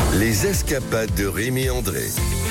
Les escapades de Rémi André.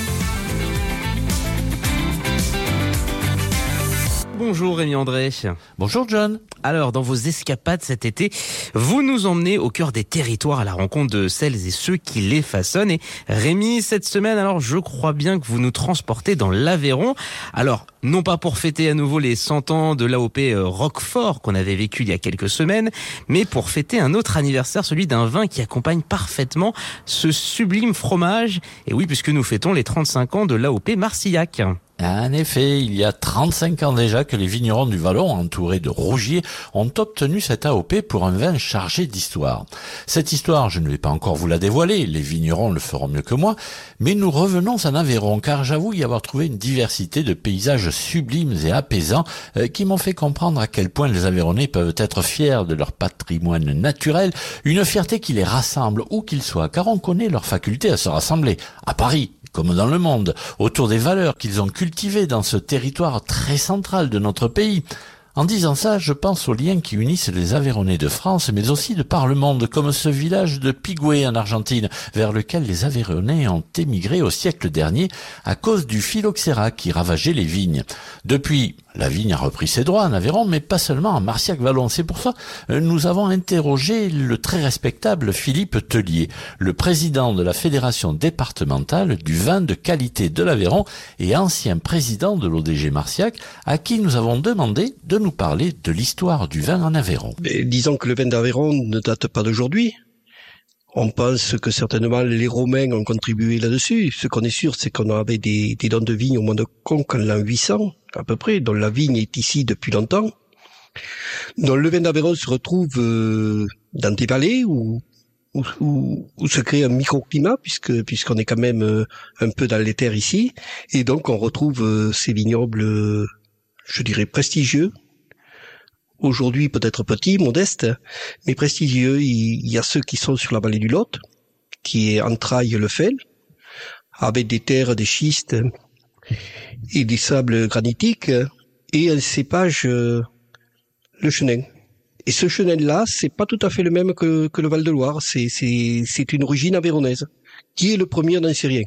Bonjour Rémi André. Bonjour John. Alors, dans vos escapades cet été, vous nous emmenez au cœur des territoires à la rencontre de celles et ceux qui les façonnent. Et Rémi, cette semaine, alors je crois bien que vous nous transportez dans l'Aveyron. Alors, non pas pour fêter à nouveau les 100 ans de l'AOP Roquefort qu'on avait vécu il y a quelques semaines, mais pour fêter un autre anniversaire, celui d'un vin qui accompagne parfaitement ce sublime fromage. Et oui, puisque nous fêtons les 35 ans de l'AOP Marcillac. En effet, il y a 35 ans déjà que les vignerons du Vallon, entourés de rougiers, ont obtenu cette AOP pour un vin chargé d'histoire. Cette histoire, je ne vais pas encore vous la dévoiler, les vignerons le feront mieux que moi, mais nous revenons en Aveyron, car j'avoue y avoir trouvé une diversité de paysages sublimes et apaisants qui m'ont fait comprendre à quel point les Aveyronnais peuvent être fiers de leur patrimoine naturel, une fierté qui les rassemble où qu'ils soient, car on connaît leur faculté à se rassembler, à Paris, comme dans le monde, autour des valeurs qu'ils ont cultivées dans ce territoire très central de notre pays. En disant ça, je pense aux liens qui unissent les Aveyronnais de France, mais aussi de par le monde, comme ce village de Pigüé en Argentine, vers lequel les Aveyronnais ont émigré au siècle dernier à cause du phylloxéra qui ravageait les vignes. Depuis, la vigne a repris ses droits en Aveyron, mais pas seulement en Marcillac-Vallon. C'est pour ça nous avons interrogé le très respectable Philippe Tellier, le président de la Fédération départementale du vin de qualité de l'Aveyron et ancien président de l'ODG Marcillac, à qui nous avons demandé de nous parler de l'histoire du vin en Aveyron. Disons que le vin d'Aveyron ne date pas d'aujourd'hui. On pense que certainement les Romains ont contribué là-dessus. Ce qu'on est sûr, c'est qu'on avait des dents de vigne au mois de Conques en l'an 800, à peu près, dont la vigne est ici depuis longtemps. Donc le vin d'Aveyron se retrouve dans des vallées où se crée un microclimat, puisqu'on est quand même un peu dans les terres ici. Et donc on retrouve ces vignobles, je dirais, prestigieux. Aujourd'hui peut-être petits, modestes, mais prestigieux. Il y a ceux qui sont sur la vallée du Lot, qui est Entrailles-le-Fel, avec des terres, des schistes et des sables granitiques, et un cépage, le Chenin. Et ce Chenin-là, c'est pas tout à fait le même que le Val-de-Loire. C'est une origine aveyronnaise. Qui est le premier n'en sait rien.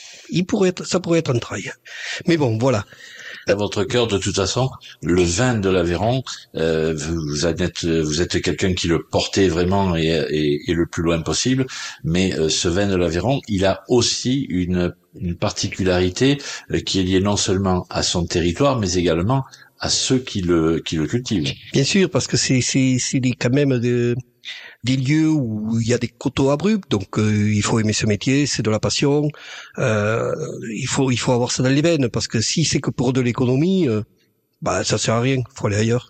Ça pourrait être Entrailles. Mais bon, voilà. À votre cœur, de toute façon, le vin de l'Aveyron, vous êtes quelqu'un qui le portait vraiment et le plus loin possible, mais ce vin de l'Aveyron, il a aussi une particularité qui est liée non seulement à son territoire, mais également à ceux qui le cultivent. Bien sûr, parce que c'est quand même des lieux où il y a des coteaux abrupts, donc il faut aimer ce métier, c'est de la passion. Il faut avoir ça dans les veines, parce que si c'est que pour de l'économie, ça sert à rien, faut aller ailleurs.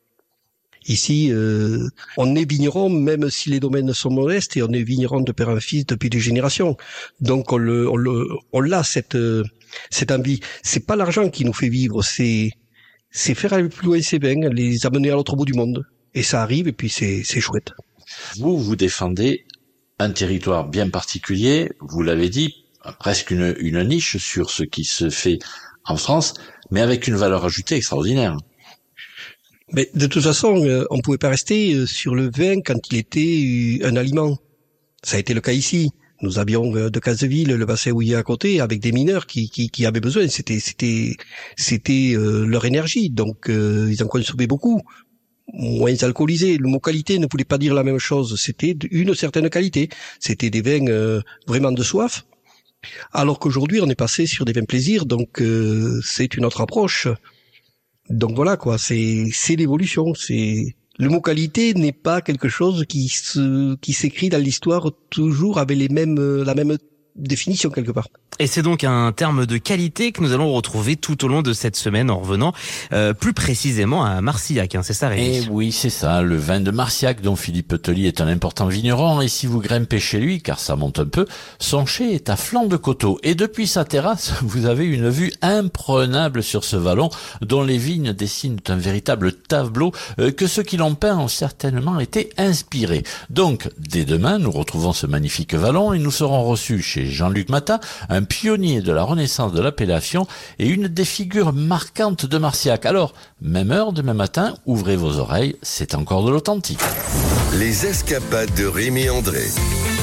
Ici, on est vigneron, même si les domaines sont modestes, et on est vigneron de père en fils depuis des générations. Donc on l'a cette envie. C'est pas l'argent qui nous fait vivre, c'est faire aller plus loin ses vins, les amener à l'autre bout du monde. Et ça arrive, et puis c'est chouette. Vous défendez un territoire bien particulier, vous l'avez dit, presque une niche sur ce qui se fait en France, mais avec une valeur ajoutée extraordinaire. Mais de toute façon, on pouvait pas rester sur le vin quand il était un aliment. Ça a été le cas ici. Nous avions de Caseville, le bassin houiller à côté, avec des mineurs qui avaient besoin. C'était leur énergie, donc ils en consommaient beaucoup. Moins alcoolisés. Le mot qualité ne voulait pas dire la même chose. C'était une certaine qualité. C'était des vins vraiment de soif. Alors qu'aujourd'hui, on est passé sur des vins plaisir, donc c'est une autre approche. Donc voilà quoi, c'est l'évolution. Le mot qualité n'est pas quelque chose qui s'écrit dans l'histoire toujours avec la même définition quelque part. Et c'est donc un terme de qualité que nous allons retrouver tout au long de cette semaine en revenant plus précisément à Marcillac, c'est ça Rémi ? Et oui, c'est ça, le vin de Marcillac dont Philippe Tellier est un important vigneron, et si vous grimpez chez lui, car ça monte un peu, son chai est à flanc de coteau, et depuis sa terrasse, vous avez une vue imprenable sur ce vallon dont les vignes dessinent un véritable tableau que ceux qui l'ont peint ont certainement été inspirés. Donc, dès demain, nous retrouvons ce magnifique vallon et nous serons reçus chez Jean-Luc Matin, un pionnier de la renaissance de l'appellation et une des figures marquantes de Marcillac. Alors, même heure demain matin, ouvrez vos oreilles, c'est encore de l'authentique. Les escapades de Rémi André.